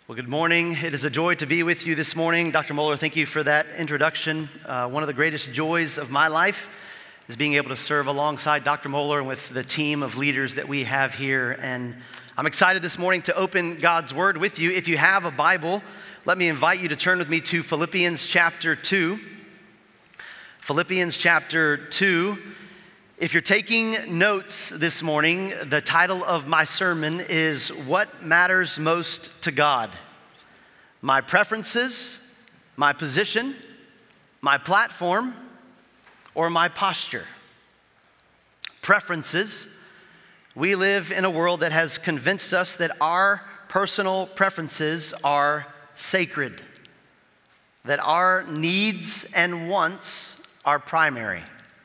Well, good morning. It is a joy to be with you this morning. Dr. Moeller, thank you for that introduction. One of the greatest joys of my life is being able to serve alongside Dr. Moeller and with the team of leaders that we have here. And I'm excited this morning to open God's Word with you. If you have a Bible, let me invite you to turn with me to Philippians chapter 2. Philippians chapter 2. If you're taking notes this morning, the title of my sermon is What Matters Most to God? My preferences, my position, my platform, or my posture? Preferences. We live in a world that has convinced us that our personal preferences are sacred, that our needs and wants are primary.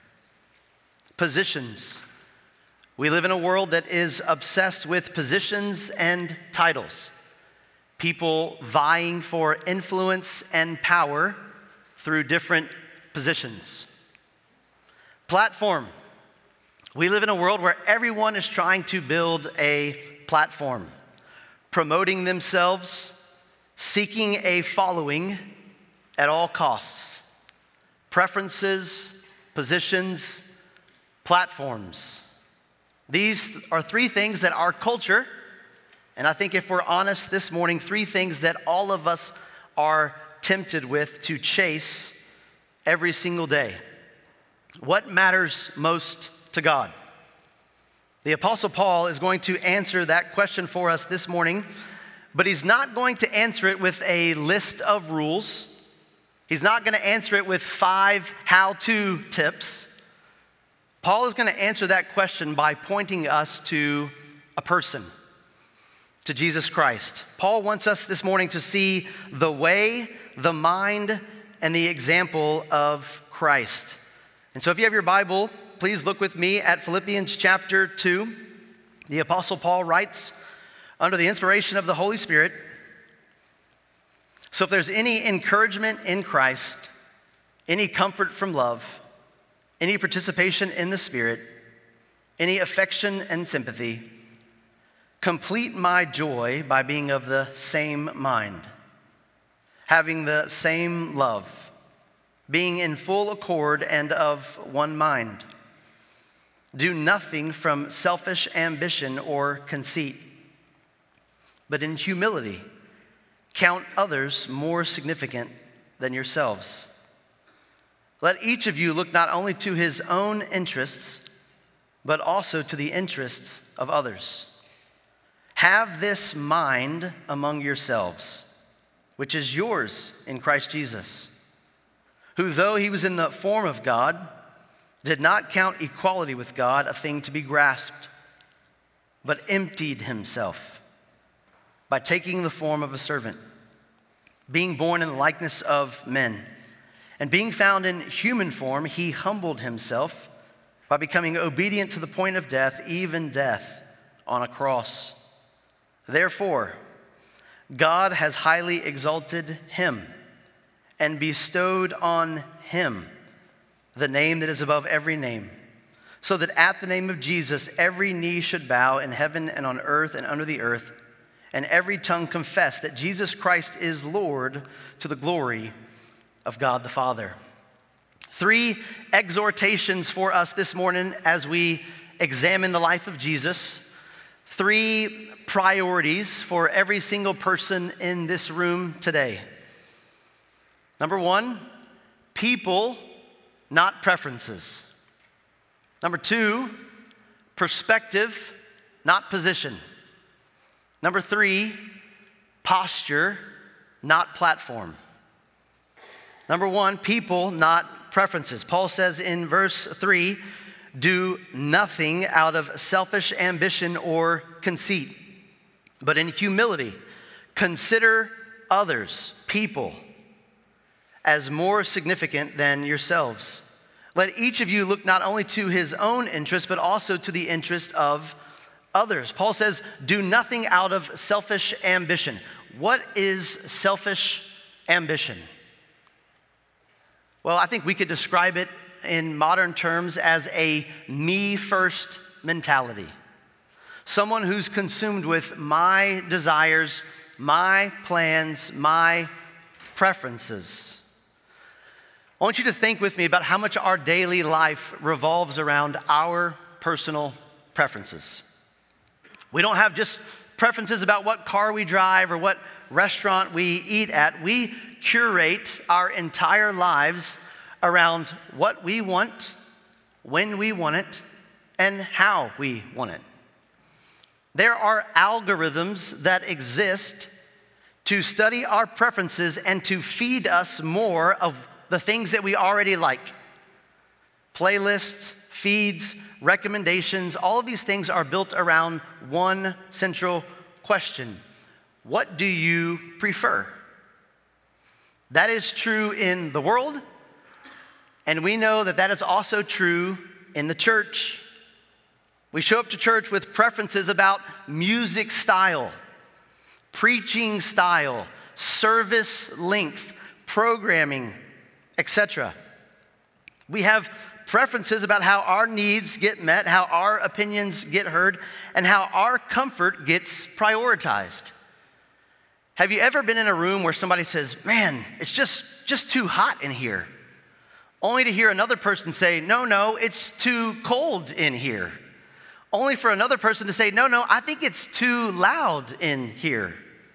Positions. We live in a world that is obsessed with positions and titles. People vying for influence and power through different positions. Platform. We live in a world where everyone is trying to build a platform, promoting themselves, seeking a following at all costs. Preferences, positions, platforms. These are three things that our culture, and I think if we're honest this morning, three things that all of us are tempted with to chase every single day. What matters most to God? The Apostle Paul is going to answer that question for us this morning, but he's not going to answer it with a list of rules. He's not going to answer it with 5 how-to tips. Paul is going to answer that question by pointing us to a person, to Jesus Christ. Paul wants us this morning to see the way, the mind, and the example of Christ. And so if you have your Bible, please look with me at Philippians chapter 2. The Apostle Paul writes under the inspiration of the Holy Spirit, "So if there's any encouragement in Christ, any comfort from love, any participation in the Spirit, any affection and sympathy, complete my joy by being of the same mind, having the same love, being in full accord and of one mind. Do nothing from selfish ambition or conceit, but in humility count others more significant than yourselves. Let each of you look not only to his own interests, but also to the interests of others. Have this mind among yourselves, which is yours in Christ Jesus, who though he was in the form of God, did not count equality with God a thing to be grasped, but emptied himself by taking the form of a servant, being born in the likeness of men. And being found in human form, he humbled himself by becoming obedient to the point of death, even death on a cross. Therefore, God has highly exalted him and bestowed on him the name that is above every name, so that at the name of Jesus every knee should bow in heaven and on earth and under the earth, and every tongue confess that Jesus Christ is Lord, to the glory of God the Father." 3 exhortations for us this morning as we examine the life of Jesus. 3 priorities for every single person in this room today. Number 1, people, not preferences. Number 2, perspective, not position. Number 3, posture, not platform. Number 1, people, not preferences. Paul says in verse 3, do nothing out of selfish ambition or conceit, but in humility, consider others, people, as more significant than yourselves. Let each of you look not only to his own interest, but also to the interest of others. Paul says, do nothing out of selfish ambition. What is selfish ambition? Well, I think we could describe it in modern terms as a me-first mentality. Someone who's consumed with my desires, my plans, my preferences. I want you to think with me about how much our daily life revolves around our personal preferences. We don't have just preferences about what car we drive or what restaurant we eat at. We curate our entire lives around what we want, when we want it, and how we want it. There are algorithms that exist to study our preferences and to feed us more of the things that we already like. Playlists, feeds, recommendations, all of these things are built around one central question. What do you prefer? That is true in the world, and we know that that is also true in the church. We show up to church with preferences about music style, preaching style, service length, programming, etc. We have preferences about how our needs get met, how our opinions get heard, and how our comfort gets prioritized. Have you ever been in a room where somebody says, "Man, it's just too hot in here," only to hear another person say, no, it's too cold in here," only for another person to say, no, I think it's too loud in here.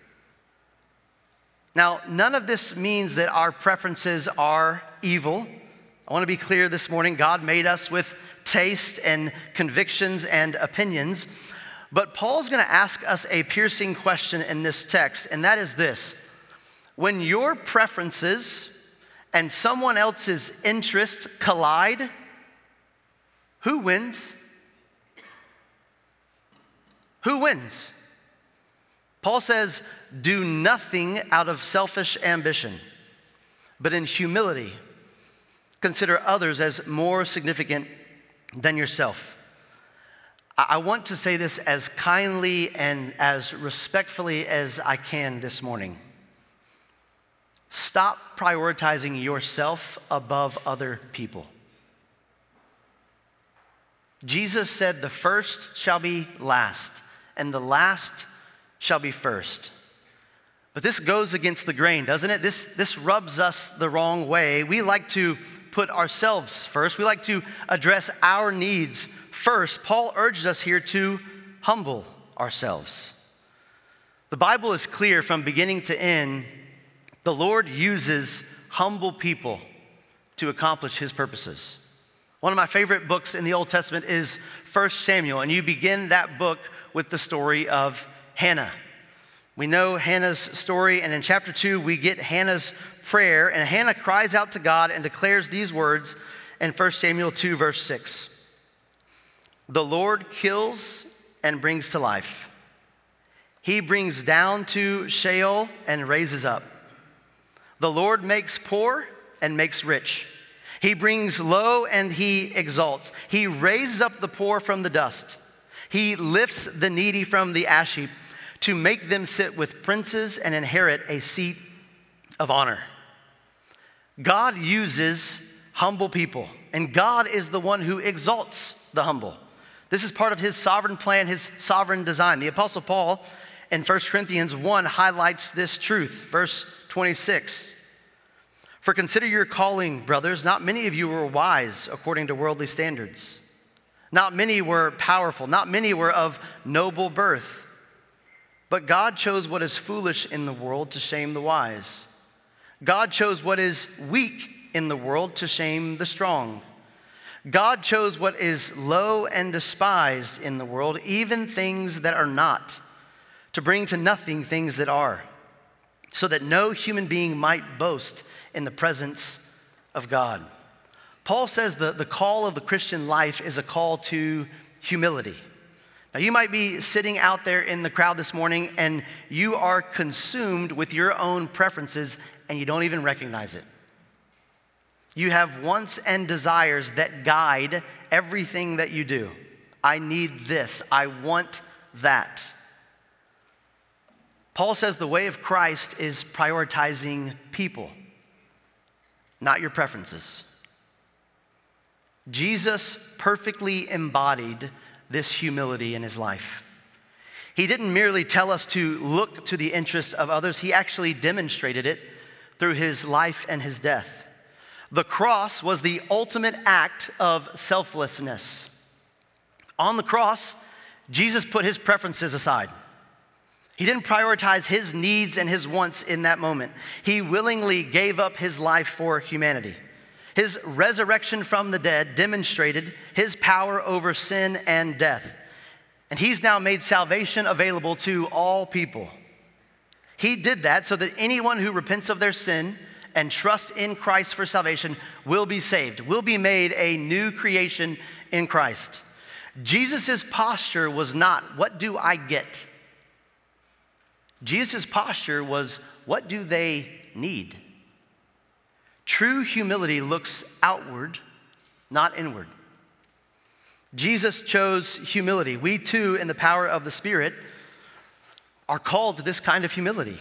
Now, none of this means that our preferences are evil. I want to be clear this morning. God made us with taste and convictions and opinions. But Paul's going to ask us a piercing question in this text, and that is this. When your preferences and someone else's interests collide, who wins? Who wins? Paul says, "Do nothing out of selfish ambition, but in humility, consider others as more significant than yourself." I want to say this as kindly and as respectfully as I can this morning. Stop prioritizing yourself above other people. Jesus said, "The first shall be last, and the last shall be first." But this goes against the grain, doesn't it? This rubs us the wrong way. We like to put ourselves first. We like to address our needs first. Paul urges us here to humble ourselves. The Bible is clear from beginning to end. The Lord uses humble people to accomplish his purposes. One of my favorite books in the Old Testament is 1 Samuel, and you begin that book with the story of Hannah. We know Hannah's story, and in chapter 2, we get Hannah's prayer, and Hannah cries out to God and declares these words in 1 Samuel 2, verse 6. "The Lord kills and brings to life. He brings down to Sheol and raises up. The Lord makes poor and makes rich. He brings low and he exalts. He raises up the poor from the dust. He lifts the needy from the ash heap to make them sit with princes and inherit a seat of honor." God uses humble people, and God is the one who exalts the humble. This is part of his sovereign plan, his sovereign design. The Apostle Paul in 1 Corinthians 1 highlights this truth. Verse 26. "For consider your calling, brothers. Not many of you were wise according to worldly standards. Not many were powerful. Not many were of noble birth. But God chose what is foolish in the world to shame the wise. God chose what is weak in the world to shame the strong. God chose what is low and despised in the world, even things that are not, to bring to nothing things that are, so that no human being might boast in the presence of God." Paul says the call of the Christian life is a call to humility. Now, you might be sitting out there in the crowd this morning and you are consumed with your own preferences and you don't even recognize it. You have wants and desires that guide everything that you do. I need this. I want that. Paul says the way of Christ is prioritizing people, not your preferences. Jesus perfectly embodied this humility in his life. He didn't merely tell us to look to the interests of others, he actually demonstrated it through his life and his death. The cross was the ultimate act of selflessness. On the cross, Jesus put his preferences aside. He didn't prioritize his needs and his wants in that moment. He willingly gave up his life for humanity. His resurrection from the dead demonstrated his power over sin and death. And he's now made salvation available to all people. He did that so that anyone who repents of their sin and trusts in Christ for salvation will be saved, will be made a new creation in Christ. Jesus' posture was not, what do I get? Jesus' posture was, what do they need? True humility looks outward, not inward. Jesus chose humility. We too, in the power of the Spirit, are called to this kind of humility.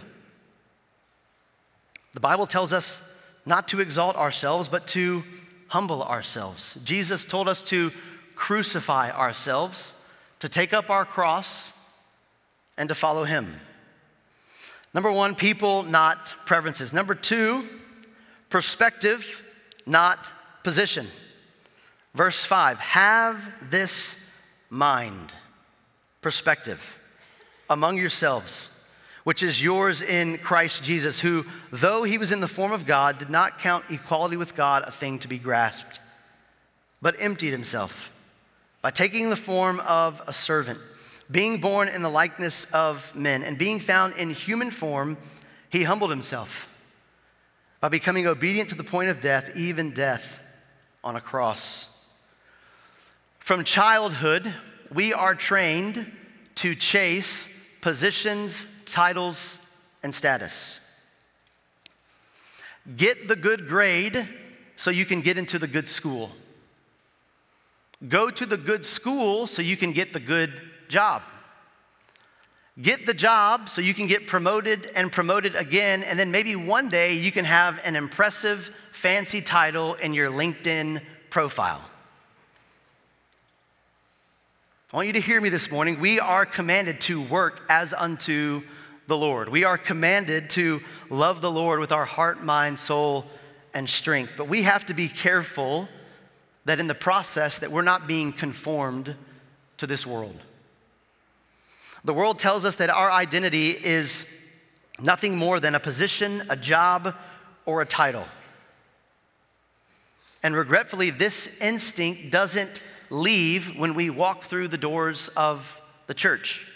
The Bible tells us not to exalt ourselves, but to humble ourselves. Jesus told us to crucify ourselves, to take up our cross, and to follow him. Number one, people, not preferences. Number two, perspective, not position. Verse 5, have this mind, perspective, among yourselves, which is yours in Christ Jesus, who, though he was in the form of God, did not count equality with God a thing to be grasped, but emptied himself by taking the form of a servant. Being born in the likeness of men and being found in human form, he humbled himself by becoming obedient to the point of death, even death on a cross. From childhood, we are trained to chase positions, titles, and status. Get the good grade so you can get into the good school. Go to the good school so you can get the good job. Get the job so you can get promoted and promoted again, and then maybe one day you can have an impressive, fancy title in your LinkedIn profile. I want you to hear me this morning. We are commanded to work as unto the Lord. We are commanded to love the Lord with our heart, mind, soul, and strength. But we have to be careful that in the process that we're not being conformed to this world. The world tells us that our identity is nothing more than a position, a job, or a title. And regretfully, this instinct doesn't leave when we walk through the doors of the church.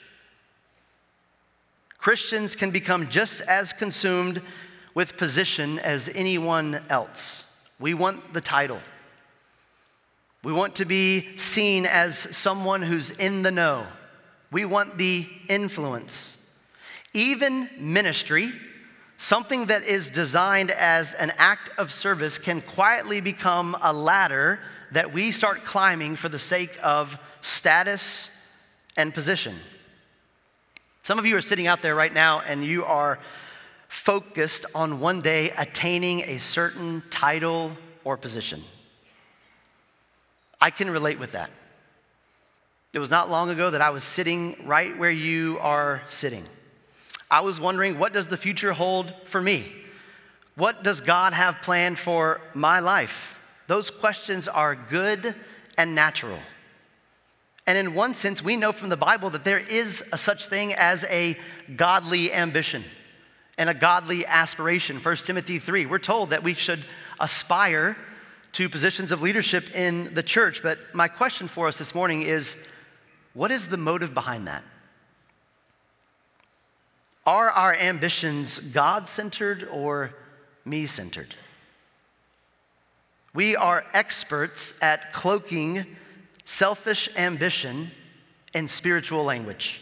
Christians can become just as consumed with position as anyone else. We want the title. We want to be seen as someone who's in the know. We want the influence. Even ministry, something that is designed as an act of service, can quietly become a ladder that we start climbing for the sake of status and position. Some of you are sitting out there right now and you are focused on one day attaining a certain title or position. I can relate with that. It was not long ago that I was sitting right where you are sitting. I was wondering, what does the future hold for me? What does God have planned for my life? Those questions are good and natural. And in one sense, we know from the Bible that there is a such thing as a godly ambition and a godly aspiration. 1 Timothy 3, we're told that we should aspire to positions of leadership in the church. But my question for us this morning is, what is the motive behind that? Are our ambitions God-centered or me-centered? We are experts at cloaking selfish ambition in spiritual language.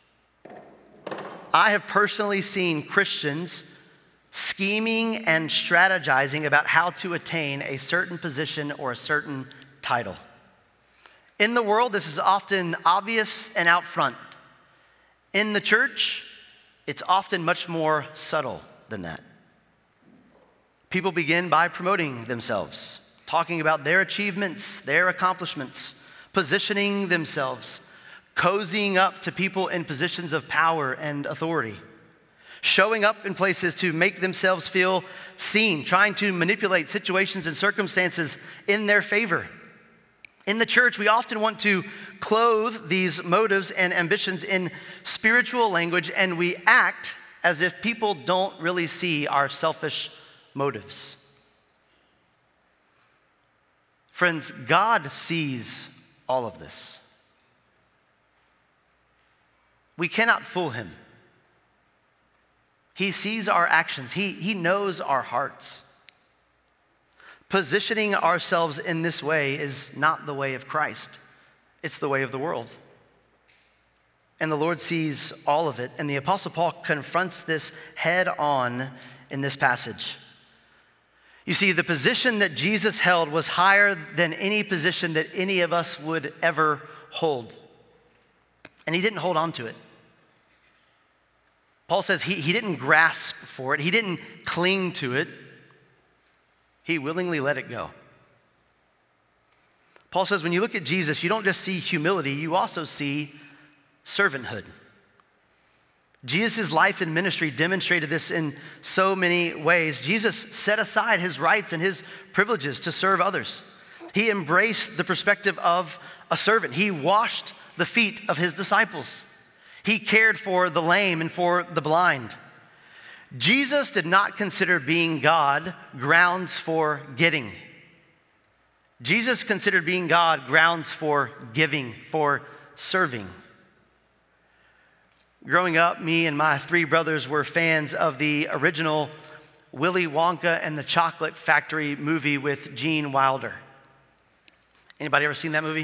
I have personally seen Christians scheming and strategizing about how to attain a certain position or a certain title. In the world, this is often obvious and out front. In the church, it's often much more subtle than that. People begin by promoting themselves, talking about their achievements, their accomplishments, positioning themselves, cozying up to people in positions of power and authority, showing up in places to make themselves feel seen, trying to manipulate situations and circumstances in their favor. In the church, we often want to clothe these motives and ambitions in spiritual language, and we act as if people don't really see our selfish motives. Friends, God sees all of this. We cannot fool him. He sees our actions. He knows our hearts. Positioning ourselves in this way is not the way of Christ. It's the way of the world. And the Lord sees all of it. And the Apostle Paul confronts this head on in this passage. You see, the position that Jesus held was higher than any position that any of us would ever hold. And he didn't hold on to it. Paul says he didn't grasp for it. He didn't cling to it. He willingly let it go. Paul says when you look at Jesus, you don't just see humility, you also see servanthood. Jesus' life and ministry demonstrated this in so many ways. Jesus set aside his rights and his privileges to serve others. He embraced the perspective of a servant. He washed the feet of his disciples. He cared for the lame and for the blind. Jesus did not consider being God grounds for getting. Jesus considered being God grounds for giving, for serving. Growing up, me and my three brothers were fans of the original Willy Wonka and the Chocolate Factory movie with Gene Wilder. Anybody ever seen that movie?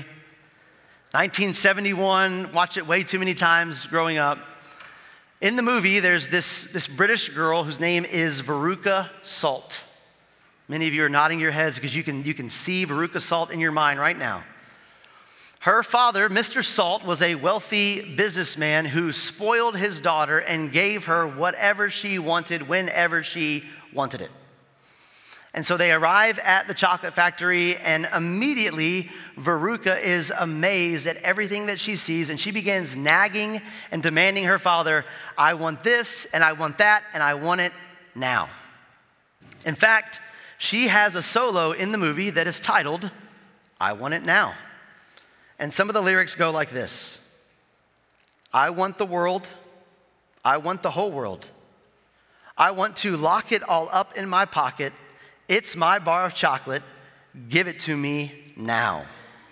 1971, watched it way too many times growing up. In the movie, there's this British girl whose name is Veruca Salt. Many of you are nodding your heads because you can see Veruca Salt in your mind right now. Her father, Mr. Salt, was a wealthy businessman who spoiled his daughter and gave her whatever she wanted whenever she wanted it. And so they arrive at the chocolate factory, and immediately Veruca is amazed at everything that she sees, and she begins nagging and demanding her father, I want this, and I want that, and I want it now. In fact, she has a solo in the movie that is titled, I Want It Now. And some of the lyrics go like this. I want the world. I want the whole world. I want to lock it all up in my pocket. It's my bar of chocolate. Give it to me now.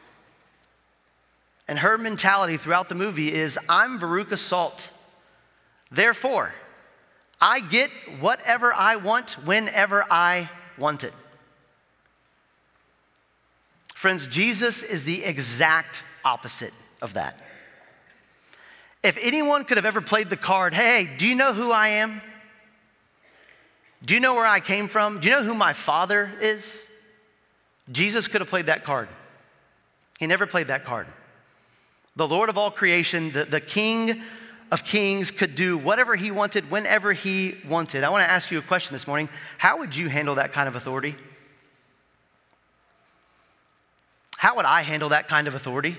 And her mentality throughout the movie is, I'm Veruca Salt. Therefore, I get whatever I want whenever I want it. Friends, Jesus is the exact opposite of that. If anyone could have ever played the card, hey, do you know who I am? Do you know where I came from? Do you know who my father is? Jesus could have played that card. He never played that card. The Lord of all creation, the King of kings, could do whatever he wanted, whenever he wanted. I want to ask you a question this morning. How would you handle that kind of authority? How would I handle that kind of authority?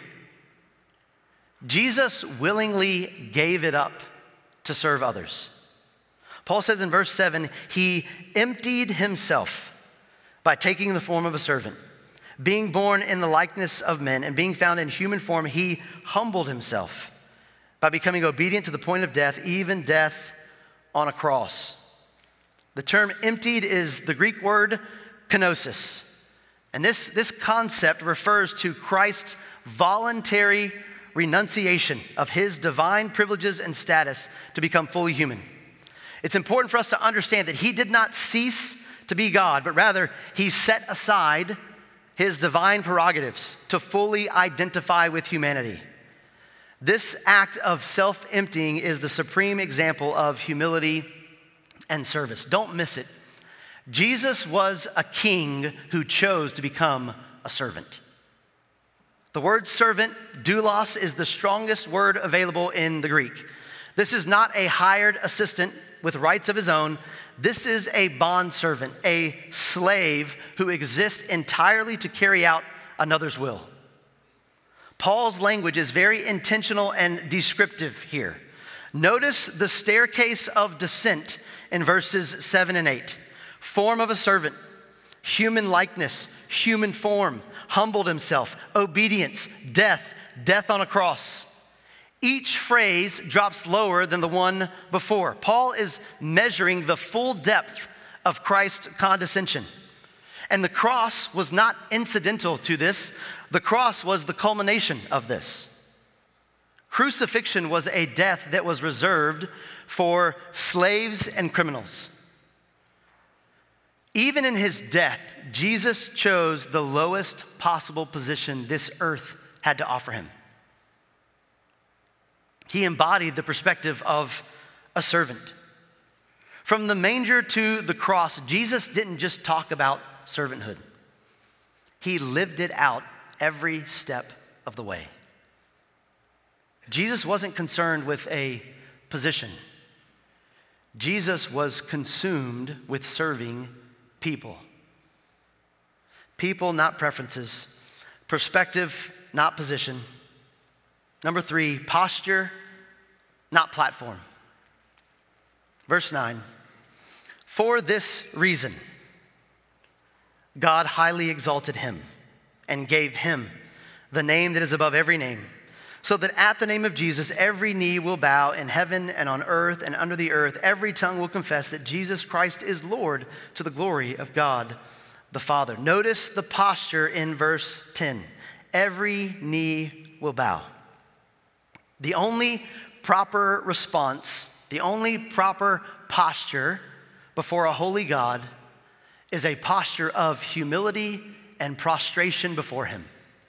Jesus willingly gave it up to serve others. Paul says in verse 7, he emptied himself by taking the form of a servant. Being born in the likeness of men and being found in human form, he humbled himself by becoming obedient to the point of death, even death on a cross. The term emptied is the Greek word kenosis. And this concept refers to Christ's voluntary renunciation of his divine privileges and status to become fully human. It's important for us to understand that he did not cease to be God, but rather he set aside his divine prerogatives to fully identify with humanity. This act of self-emptying is the supreme example of humility and service. Don't miss it. Jesus was a king who chose to become a servant. The word servant, doulos, is the strongest word available in the Greek. This is not a hired assistant with rights of his own. This is a bondservant, a slave who exists entirely to carry out another's will. Paul's language is very intentional and descriptive here. Notice the staircase of descent in verses 7 and 8. Form of a servant, human likeness, human form, humbled himself, obedience, death on a cross. Each phrase drops lower than the one before. Paul is measuring the full depth of Christ's condescension. And the cross was not incidental to this. The cross was the culmination of this. Crucifixion was a death that was reserved for slaves and criminals. Even in his death, Jesus chose the lowest possible position this earth had to offer him. He embodied the perspective of a servant. From the manger to the cross, Jesus didn't just talk about servanthood. He lived it out every step of the way. Jesus wasn't concerned with a position. Jesus was consumed with serving people. People, not preferences. Perspective, not position. Number 3, posture, not platform. Verse 9, for this reason, God highly exalted him and gave him the name that is above every name, so that at the name of Jesus, every knee will bow in heaven and on earth and under the earth. Every tongue will confess that Jesus Christ is Lord, to the glory of God the Father. Notice the posture in verse 10. Every knee will bow. The only proper response, the only proper posture before a holy God is a posture of humility and prostration before him.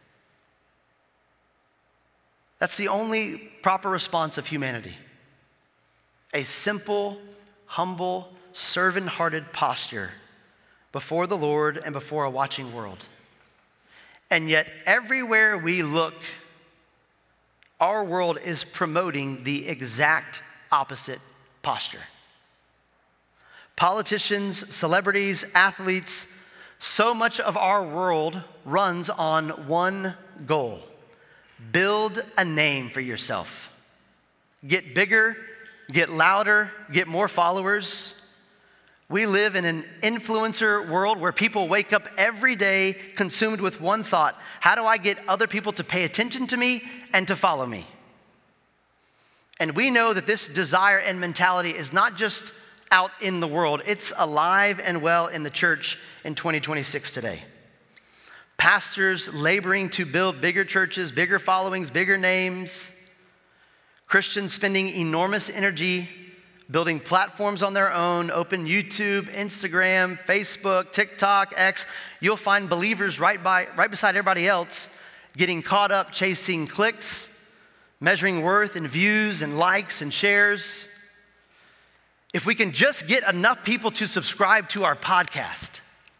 That's the only proper response of humanity. A simple, humble, servant-hearted posture before the Lord and before a watching world. And yet, everywhere we look, our world is promoting the exact opposite posture. Politicians, celebrities, athletes, so much of our world runs on one goal: build a name for yourself. Get bigger, get louder, get more followers. We live in an influencer world where people wake up every day consumed with one thought: how do I get other people to pay attention to me and to follow me? And we know that this desire and mentality is not just out in the world, it's alive and well in the church in 2026 today. Pastors laboring to build bigger churches, bigger followings, bigger names. Christians spending enormous energy building platforms on their own, open YouTube, Instagram, Facebook, TikTok, X. You'll find believers right beside everybody else getting caught up chasing clicks, measuring worth in views and likes and shares. If we can just get enough people to subscribe to our podcast,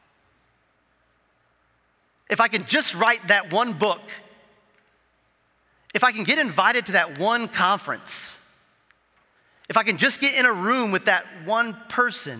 if I can just write that one book, if I can get invited to that one conference, if I can just get in a room with that one person.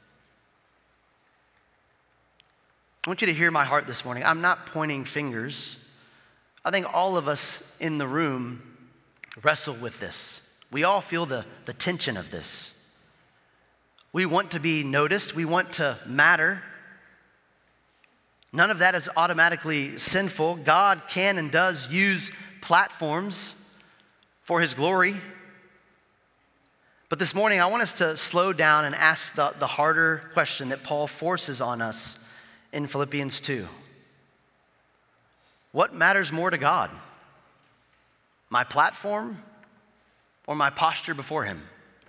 I want you to hear my heart this morning. I'm not pointing fingers. I think all of us in the room wrestle with this. We all feel the tension of this. We want to be noticed. We want to matter. None of that is automatically sinful. God can and does use platforms for his glory. But this morning, I want us to slow down and ask the harder question that Paul forces on us in Philippians 2. What matters more to God? My platform or my posture before him?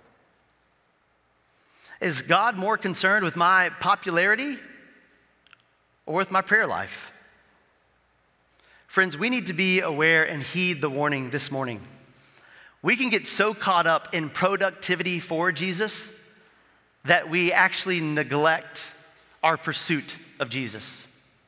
Is God more concerned with my popularity or with my prayer life? Friends, we need to be aware and heed the warning this morning. We can get so caught up in productivity for Jesus that we actually neglect our pursuit of Jesus.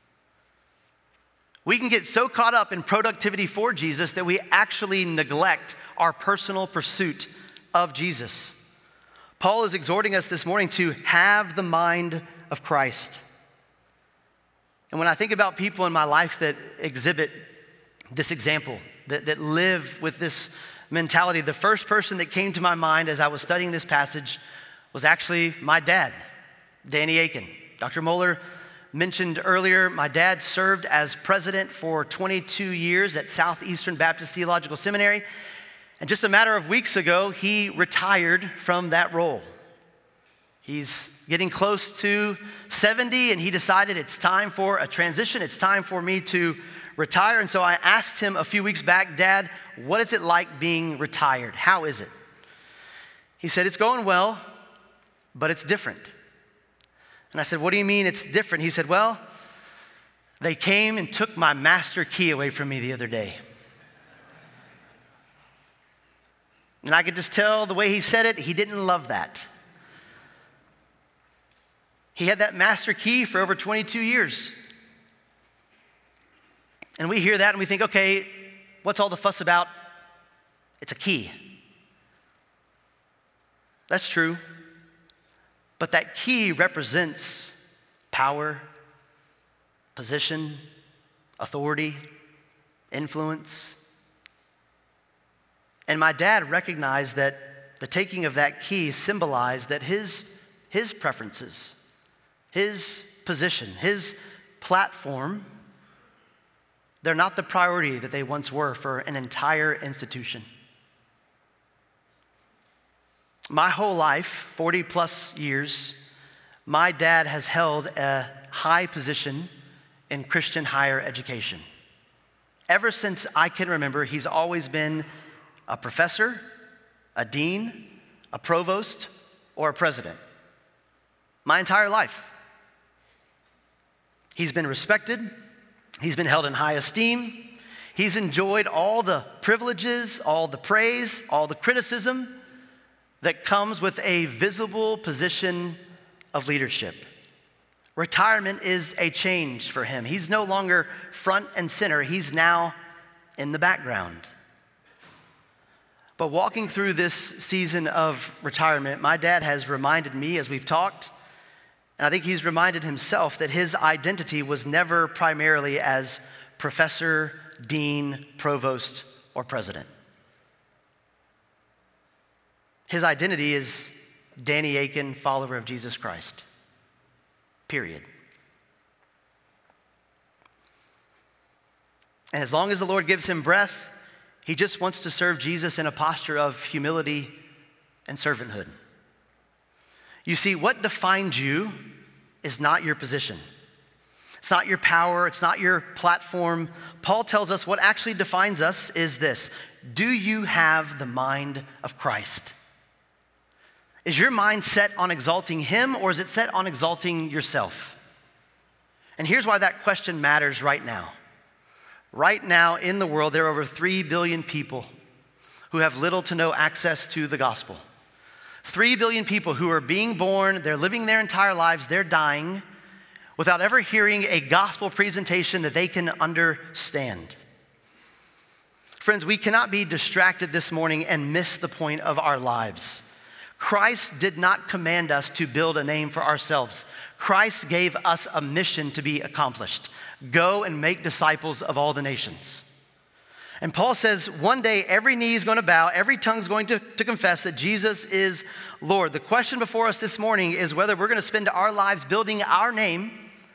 We can get so caught up in productivity for Jesus that we actually neglect our personal pursuit of Jesus. Paul is exhorting us this morning to have the mind of Christ. And when I think about people in my life that exhibit this example, that live with this mentality. The first person that came to my mind as I was studying this passage was actually my dad, Danny Akin. Dr. Moeller mentioned earlier, my dad served as president for 22 years at Southeastern Baptist Theological Seminary. And just a matter of weeks ago, he retired from that role. He's getting close to 70, and he decided it's time for a transition. It's time for me to retire. And so I asked him a few weeks back, Dad, what is it like being retired? How is it? He said, it's going well, but it's different. And I said, what do you mean it's different? He said, well, they came and took my master key away from me the other day. And I could just tell the way he said it, he didn't love that. He had that master key for over 22 years. And we hear that and we think, okay, what's all the fuss about? It's a key. That's true. But that key represents power, position, authority, influence. And my dad recognized that the taking of that key symbolized that his preferences, his position, his platform, they're not the priority that they once were for an entire institution. My whole life, 40 plus years, my dad has held a high position in Christian higher education. Ever since I can remember, he's always been a professor, a dean, a provost, or a president. My entire life. He's been respected. He's been held in high esteem. He's enjoyed all the privileges, all the praise, all the criticism that comes with a visible position of leadership. Retirement is a change for him. He's no longer front and center. He's now in the background. But walking through this season of retirement, my dad has reminded me as we've talked, and I think he's reminded himself that his identity was never primarily as professor, dean, provost, or president. His identity is Danny Akin, follower of Jesus Christ. Period. And as long as the Lord gives him breath, he just wants to serve Jesus in a posture of humility and servanthood. You see, what defines you is not your position. It's not your power. It's not your platform. Paul tells us what actually defines us is this: do you have the mind of Christ? Is your mind set on exalting him, or is it set on exalting yourself? And here's why that question matters right now. Right now in the world, there are over 3 billion people who have little to no access to the gospel. 3 billion people who are being born, they're living their entire lives, they're dying without ever hearing a gospel presentation that they can understand. Friends, we cannot be distracted this morning and miss the point of our lives. Christ did not command us to build a name for ourselves. Christ gave us a mission to be accomplished. Go and make disciples of all the nations. And Paul says one day every knee is going to bow, every tongue is going to confess that Jesus is Lord. The question before us this morning is whether we're going to spend our lives building our name,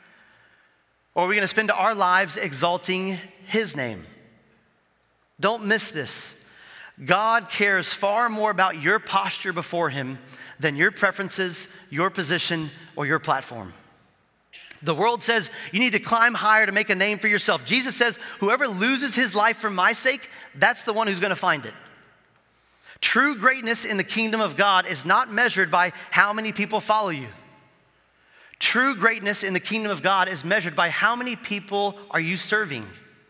or are we going to spend our lives exalting his name? Don't miss this. God cares far more about your posture before him than your preferences, your position, or your platform. The world says you need to climb higher to make a name for yourself. Jesus says, whoever loses his life for my sake, that's the one who's going to find it. True greatness in the kingdom of God is not measured by how many people follow you. True greatness in the kingdom of God is measured by how many people are you serving.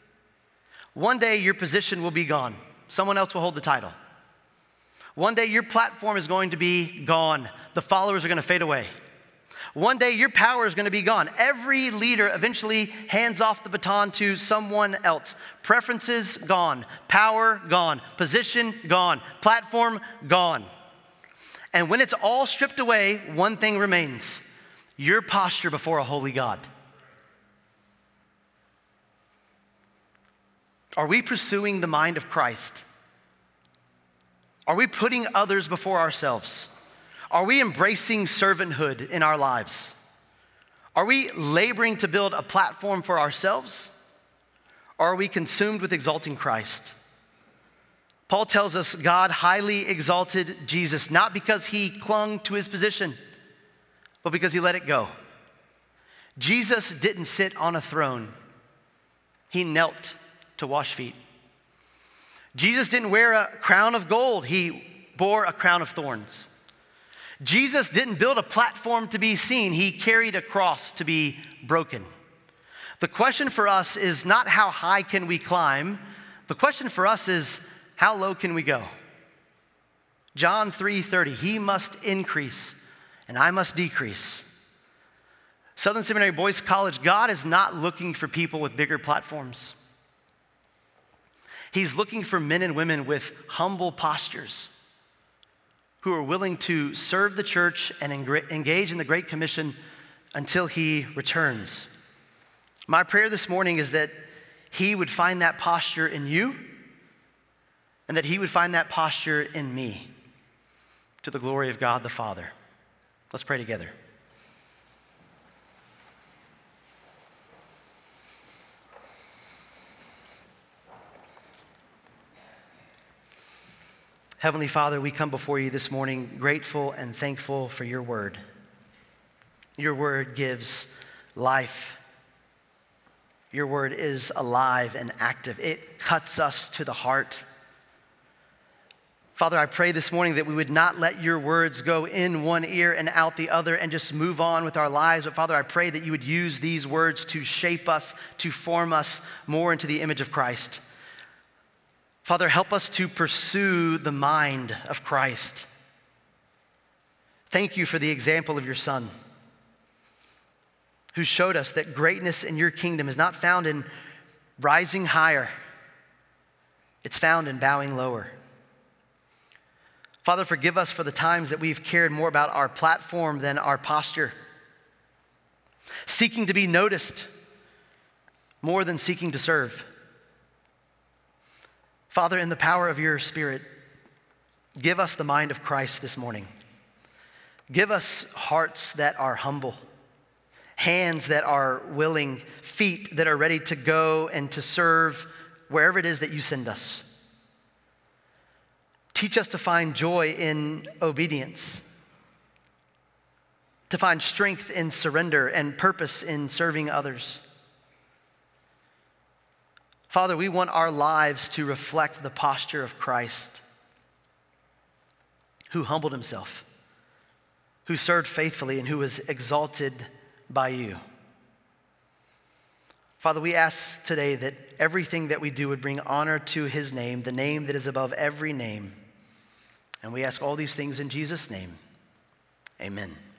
One day your position will be gone. Someone else will hold the title. One day your platform is going to be gone. The followers are going to fade away. One day your power is going to be gone. Every leader eventually hands off the baton to someone else. Preferences gone. Power gone. Position gone. Platform gone. And when it's all stripped away, one thing remains: your posture before a holy God. Are we pursuing the mind of Christ? Are we putting others before ourselves? Are we embracing servanthood in our lives? Are we laboring to build a platform for ourselves? Or are we consumed with exalting Christ? Paul tells us God highly exalted Jesus, not because he clung to his position, but because he let it go. Jesus didn't sit on a throne. He knelt to wash feet. Jesus didn't wear a crown of gold. He bore a crown of thorns. Jesus didn't build a platform to be seen. He carried a cross to be broken. The question for us is not how high can we climb. The question for us is how low can we go? John 3:30, he must increase and I must decrease. Southern Seminary Boys College, God is not looking for people with bigger platforms. He's looking for men and women with humble postures who are willing to serve the church and engage in the Great Commission until he returns. My prayer this morning is that he would find that posture in you and that he would find that posture in me to the glory of God the Father. Let's pray together. Heavenly Father, we come before you this morning grateful and thankful for your word. Your word gives life. Your word is alive and active. It cuts us to the heart. Father, I pray this morning that we would not let your words go in one ear and out the other and just move on with our lives. But Father, I pray that you would use these words to shape us, to form us more into the image of Christ. Father, help us to pursue the mind of Christ. Thank you for the example of your Son, who showed us that greatness in your kingdom is not found in rising higher. It's found in bowing lower. Father, forgive us for the times that we've cared more about our platform than our posture, seeking to be noticed more than seeking to serve. Father, in the power of your Spirit, give us the mind of Christ this morning. Give us hearts that are humble, hands that are willing, feet that are ready to go and to serve wherever it is that you send us. Teach us to find joy in obedience, to find strength in surrender and purpose in serving others. Father, we want our lives to reflect the posture of Christ, who humbled himself, who served faithfully, and who was exalted by you. Father, we ask today that everything that we do would bring honor to his name, the name that is above every name. And we ask all these things in Jesus' name. Amen.